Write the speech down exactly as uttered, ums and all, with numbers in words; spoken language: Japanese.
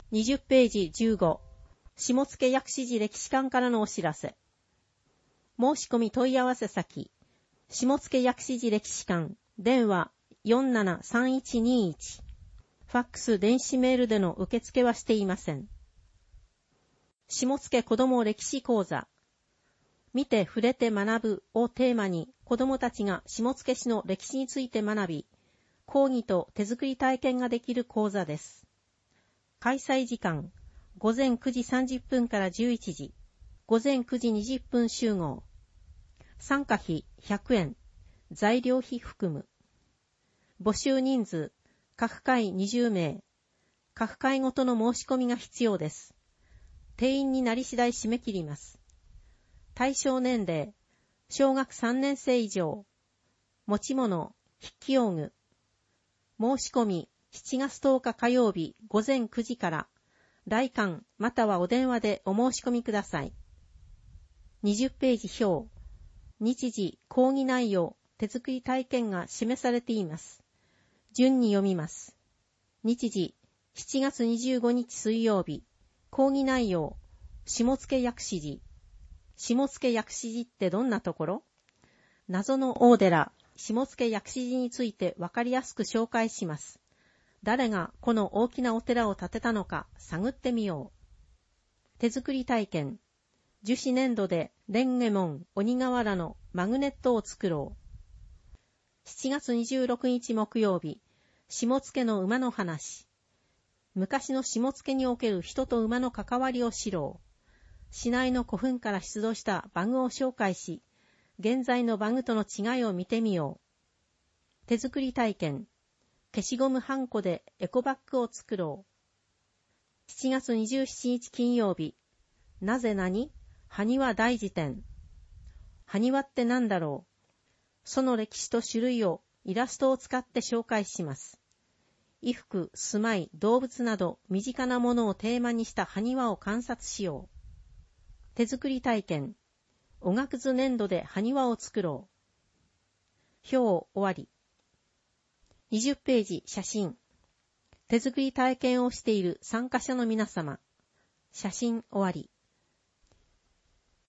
にじゅうページじゅうご、下野薬師寺歴史館からのお知らせ。申し込み問い合わせ先、下野薬師寺歴史館、電話 よんななさんいちにいち、ファックス電子メールでの受付はしていません。下野子ども歴史講座、見て触れて学ぶをテーマに子どもたちが下野市の歴史について学び、講義と手作り体験ができる講座です。開催時間、午前くじさんじゅっぷんからじゅういちじ、午前くじにじゅっぷん集合。参加費ひゃくえん、材料費含む。募集人数、各回にじゅうめい、各回ごとの申し込みが必要です。定員になり次第締め切ります。対象年齢、小学さんねんせい以上、持ち物、筆記用具。申し込み、しちがつとおか火曜日午前くじから、来館またはお電話でお申し込みください。にじゅうページ表、日時、講義内容、手作り体験が示されています。順に読みます。日時、しちがつにじゅうごにち水曜日、講義内容、下野薬師寺。下野薬師寺ってどんなところ？謎の大寺、下野薬師寺についてわかりやすく紹介します。誰がこの大きなお寺を建てたのか探ってみよう。手作り体験。樹脂粘土で蓮華門、鬼瓦のマグネットを作ろう。しちがつにじゅうろくにち木曜日、下野の馬の話。昔の下野における人と馬の関わりを知ろう。市内の古墳から出土した馬具を紹介し、現在の馬具との違いを見てみよう。手作り体験。消しゴムはんこでエコバッグを作ろう。しちがつにじゅうしちにち金曜日。なぜ何？埴輪大辞典。埴輪って何だろう？その歴史と種類をイラストを使って紹介します。衣服、住まい、動物など身近なものをテーマにした埴輪を観察しよう。手作り体験。おがくず粘土で埴輪を作ろう。表終わり。にじゅうページ写真。手作り体験をしている参加者の皆様。写真終わり。